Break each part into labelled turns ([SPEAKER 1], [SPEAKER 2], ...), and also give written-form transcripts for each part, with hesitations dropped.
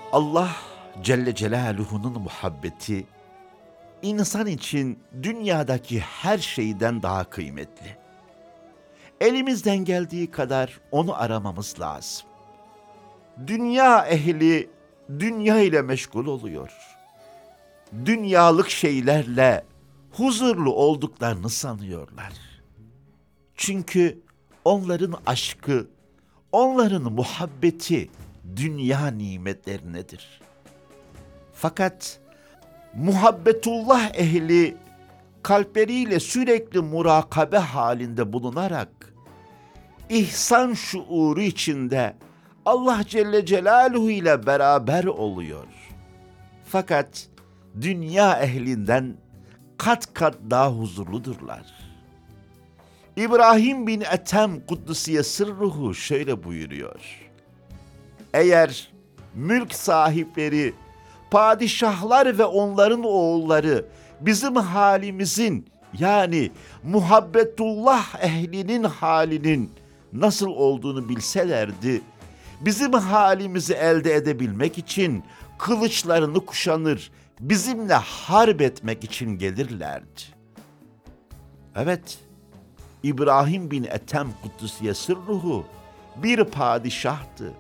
[SPEAKER 1] Allah Celle Celaluhu'nun muhabbeti, insan için dünyadaki her şeyden daha kıymetli. Elimizden geldiği kadar onu aramamız lazım. Dünya ehli dünya ile meşgul oluyor. Dünyalık şeylerle huzurlu olduklarını sanıyorlar. Çünkü onların aşkı, onların muhabbeti dünya nimetlerinedir. Fakat muhabbetullah ehli kalpleriyle sürekli murakabe halinde bulunarak ihsan şuuru içinde Allah Celle Celaluhu ile beraber oluyor. Fakat dünya ehlinden kat kat daha huzurludurlar. İbrahim bin Ethem Kuddisiye Sırruhu şöyle buyuruyor: eğer mülk sahipleri, padişahlar ve onların oğulları bizim halimizin, yani muhabbetullah ehlinin halinin nasıl olduğunu bilselerdi, bizim halimizi elde edebilmek için kılıçlarını kuşanır, bizimle harp etmek için gelirlerdi. Evet, İbrahim bin Ethem Kuddisiye Sırruhu bir padişahtı.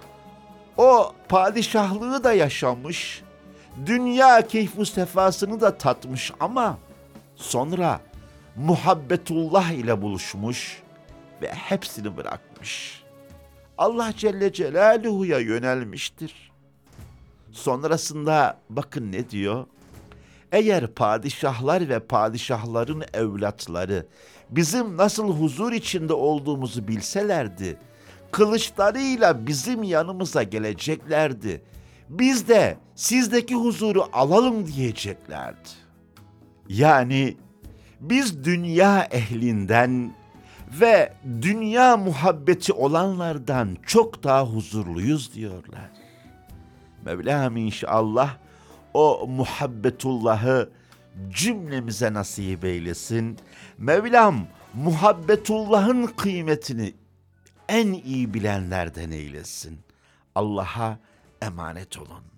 [SPEAKER 1] O padişahlığı da yaşamış, dünya keyfu sefasını da tatmış ama sonra muhabbetullah ile buluşmuş ve hepsini bırakmış. Allah Celle Celaluhu'ya yönelmiştir. Sonrasında bakın ne diyor? Eğer padişahlar ve padişahların evlatları bizim nasıl huzur içinde olduğumuzu bilselerdi, kılıçlarıyla bizim yanımıza geleceklerdi. Biz de sizdeki huzuru alalım diyeceklerdi. Yani biz dünya ehlinden ve dünya muhabbeti olanlardan çok daha huzurluyuz diyorlar. Mevlam inşallah o muhabbetullahı cümlemize nasip eylesin. Mevlam muhabbetullahın kıymetini en iyi bilenlerden eylesin. Allah'a emanet olun.